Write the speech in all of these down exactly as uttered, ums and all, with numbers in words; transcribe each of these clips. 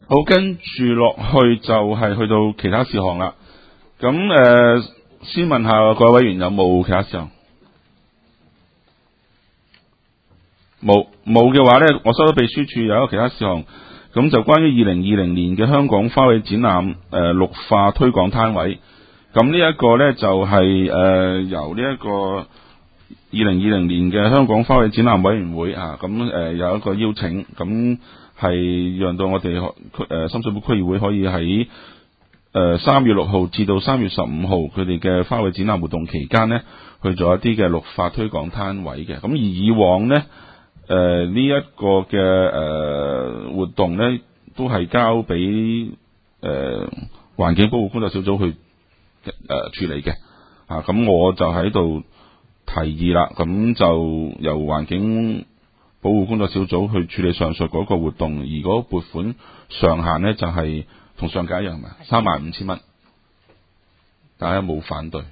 好，跟住落去就係去到其他事項啦。咁誒、呃，先問下各位委員有冇其他事項？冇冇嘅話咧，我收到秘書處有一個其他事項，咁就關於二零二零年嘅香港花卉展覽誒、呃、綠化推廣攤位。咁呢一個咧就係、是、誒、呃、由呢一個二零二零年嘅香港花卉展覽委員會啊，咁誒、呃、有一個邀請，咁係讓到我哋區誒深水埗區議會可以喺誒三月六號至到三月十五號佢哋嘅花卉展覽活動期間呢，去做一啲嘅綠化推廣攤位嘅。咁而以往呢。誒呢一個嘅誒、呃、活動咧，都係交俾誒、呃、環境保護工作小組去誒、呃、處理嘅。啊，咁我就喺度提議啦，咁就由環境保護工作小組去處理上述嗰個活動，而嗰撥款上限咧就係、是、同上屆一樣嘅三萬五千蚊。大家有冇反對？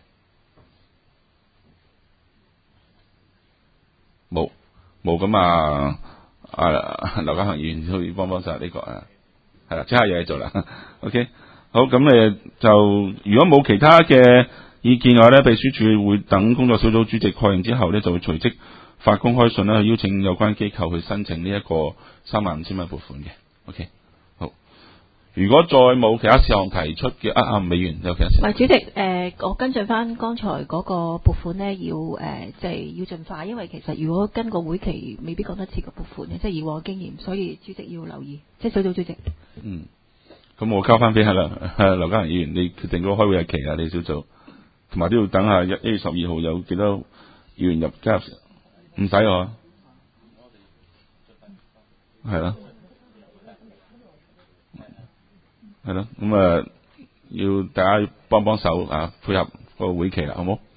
冇。冇咁啊！啊，劉家恒議員可以幫幫手呢個啊，係啦，即刻有嘢做啦。OK，好，咁誒就如果冇其他嘅意見嘅話咧，秘書處會等工作小組主席確認之後咧，就會隨即發公開信咧，去邀請有關機構去申請呢一個三萬五千蚊撥款嘅。OK，好。如果再冇其他事項提出嘅，啊啊，美元有其他事項。 唔係主席，誒、呃，我跟進翻剛才嗰個撥款咧，要誒，即、呃、係、就是、要盡快，因為其實如果跟個會期，未必講得切個撥款嘅，即係以往嘅經驗，所以主席要留意，即係小組主席。 嗯，咁我交翻俾阿劉劉家恒議員，你決定嗰個開會日期啊，你小組，同埋都要等下一月十二號有幾多議員入加入，唔使我，係咯。係咯，咁啊，要大家幫幫手啊，配合個會期啦，好冇？